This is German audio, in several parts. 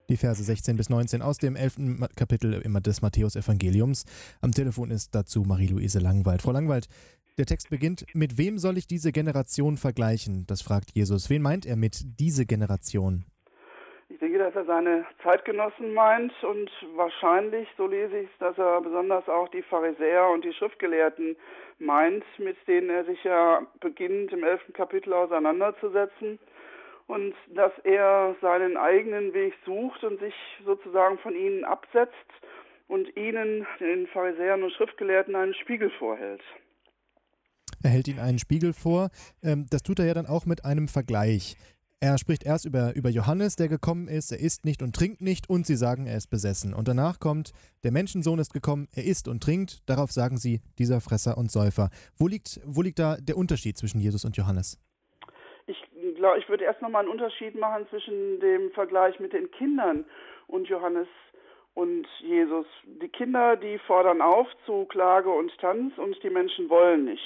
Die Verse 16 bis 19 aus dem 11. Kapitel des Matthäus-Evangeliums. Am Telefon ist dazu Marie-Louise Langwald. Frau Langwald, der Text beginnt: Mit wem soll ich diese Generation vergleichen? Das fragt Jesus. Wen meint er mit diese Generation? Ich denke, dass er seine Zeitgenossen meint und wahrscheinlich, so lese ich es, dass er besonders auch die Pharisäer und die Schriftgelehrten meint, mit denen er sich ja beginnt, im 11. Kapitel auseinanderzusetzen. Und dass er seinen eigenen Weg sucht und sich sozusagen von ihnen absetzt und ihnen, den Pharisäern und Schriftgelehrten, einen Spiegel vorhält. Er hält ihnen einen Spiegel vor. Das tut er ja dann auch mit einem Vergleich. Er spricht erst über Johannes, der gekommen ist. Er isst nicht und trinkt nicht, und sie sagen, er ist besessen. Und danach kommt: Der Menschensohn ist gekommen, er isst und trinkt. Darauf sagen sie, dieser Fresser und Säufer. Wo liegt da der Unterschied zwischen Jesus und Johannes? Ich würde erst nochmal einen Unterschied machen zwischen dem Vergleich mit den Kindern und Johannes und Jesus. Die Kinder, die fordern auf zu Klage und Tanz, und die Menschen wollen nicht.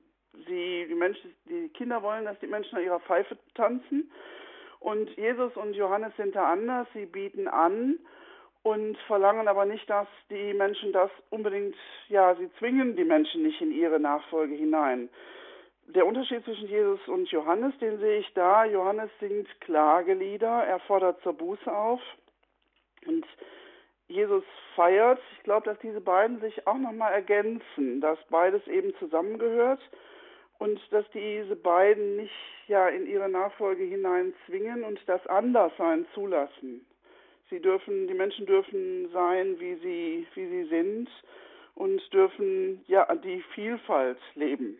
Die Kinder wollen, dass die Menschen an ihrer Pfeife tanzen, und Jesus und Johannes sind da anders. Sie bieten an und verlangen aber nicht, dass die Menschen das unbedingt, sie zwingen die Menschen nicht in ihre Nachfolge hinein. Der Unterschied zwischen Jesus und Johannes, den sehe ich da. Johannes singt Klagelieder, er fordert zur Buße auf, und Jesus feiert. Ich glaube, dass diese beiden sich auch nochmal ergänzen, dass beides eben zusammengehört und dass diese beiden nicht in ihre Nachfolge hinein zwingen und das Anderssein zulassen. Die Menschen dürfen sein, wie sie sind, und dürfen die Vielfalt leben.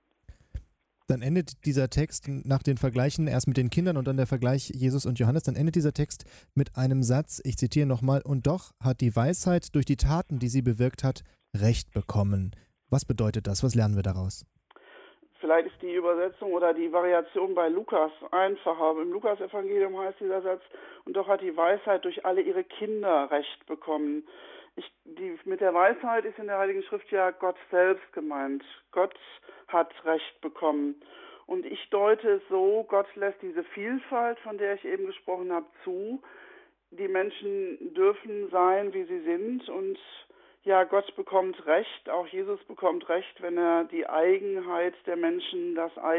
Dann endet dieser Text nach den Vergleichen erst mit den Kindern und dann der Vergleich Jesus und Johannes. Dann endet dieser Text mit einem Satz, ich zitiere nochmal: Und doch hat die Weisheit durch die Taten, die sie bewirkt hat, Recht bekommen. Was bedeutet das? Was lernen wir daraus? Vielleicht ist die Übersetzung oder die Variation bei Lukas einfacher. Im Lukas-Evangelium heißt dieser Satz: Und doch hat die Weisheit durch alle ihre Kinder Recht bekommen. Mit der Weisheit ist in der Heiligen Schrift ja Gott selbst gemeint. Gott hat Recht bekommen. Und ich deute es so: Gott lässt diese Vielfalt, von der ich eben gesprochen habe, zu. Die Menschen dürfen sein, wie sie sind, und Gott bekommt Recht, auch Jesus bekommt Recht, wenn er die Eigenheit der Menschen,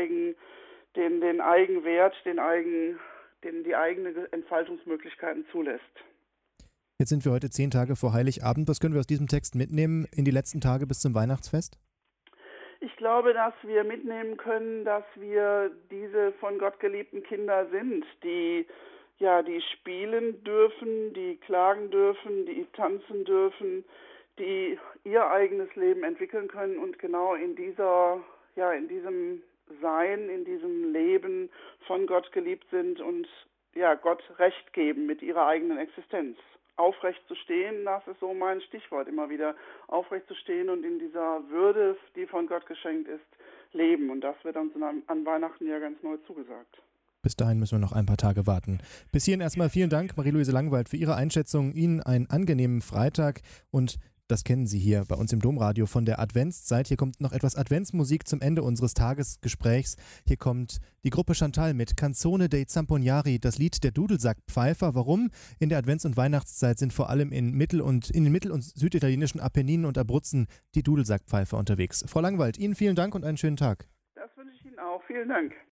den Eigenwert, die eigenen Entfaltungsmöglichkeiten zulässt. Jetzt sind wir heute 10 Tage vor Heiligabend. Was können wir aus diesem Text mitnehmen in die letzten Tage bis zum Weihnachtsfest? Ich glaube, dass wir mitnehmen können, dass wir diese von Gott geliebten Kinder sind, die spielen dürfen, die klagen dürfen, die tanzen dürfen, die ihr eigenes Leben entwickeln können und genau in diesem Sein, in diesem Leben von Gott geliebt sind und Gott Recht geben mit ihrer eigenen Existenz. Aufrecht zu stehen, das ist so mein Stichwort immer wieder. Aufrecht zu stehen und in dieser Würde, die von Gott geschenkt ist, leben. Und das wird uns an Weihnachten ja ganz neu zugesagt. Bis dahin müssen wir noch ein paar Tage warten. Bis hierhin erstmal vielen Dank, Marie-Louise Langwald, für Ihre Einschätzung. Ihnen einen angenehmen Freitag, und das kennen Sie hier bei uns im Domradio von der Adventszeit. Hier kommt noch etwas Adventsmusik zum Ende unseres Tagesgesprächs. Hier kommt die Gruppe Chantal mit Canzone dei Zampognari, das Lied der Dudelsackpfeifer. Warum? In der Advents- und Weihnachtszeit sind vor allem in den mittel- und süditalienischen Apenninen und Abruzzen die Dudelsackpfeifer unterwegs. Frau Langwald, Ihnen vielen Dank und einen schönen Tag. Das wünsche ich Ihnen auch. Vielen Dank.